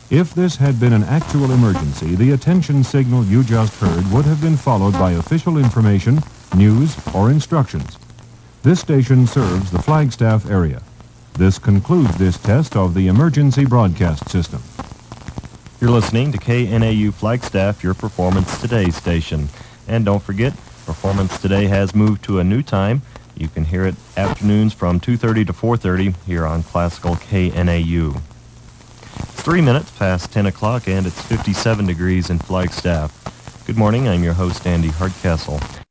If this had been an actual emergency, the attention signal you just heard would have been followed by official information, news, or instructions. This station serves the Flagstaff area. This concludes this test of the emergency broadcast system. You're listening to KNAU Flagstaff, your Performance Today station. And don't forget, Performance Today has moved to a new time. You can hear it afternoons from 2:30 to 4:30 here on Classical KNAU. It's 3 minutes past 10 o'clock and it's 57 degrees in Flagstaff. Good morning, I'm your host Andy Hardcastle.